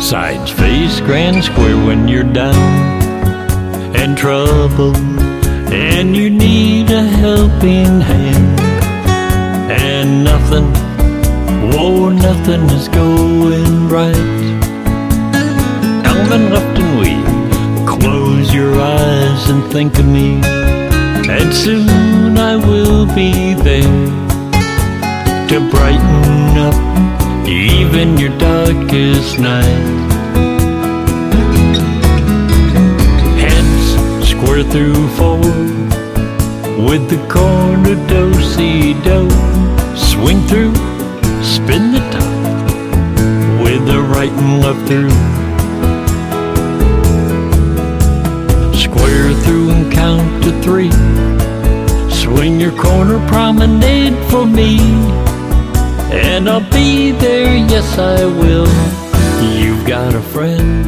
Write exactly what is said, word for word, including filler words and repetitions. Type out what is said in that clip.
Sides face grand square when you're down and trouble, and you need a helping hand, and nothing, whoa, nothing is going right. Elm left and weed, close your eyes and think of me, and soon I will be there to brighten up even your darkest night. Heads square through four with the corner do-si-do. Swing through, spin the top with the right and left through. Square through and count to three. Swing your corner promenade for me, and I'll be there, yes I will. You've got a friend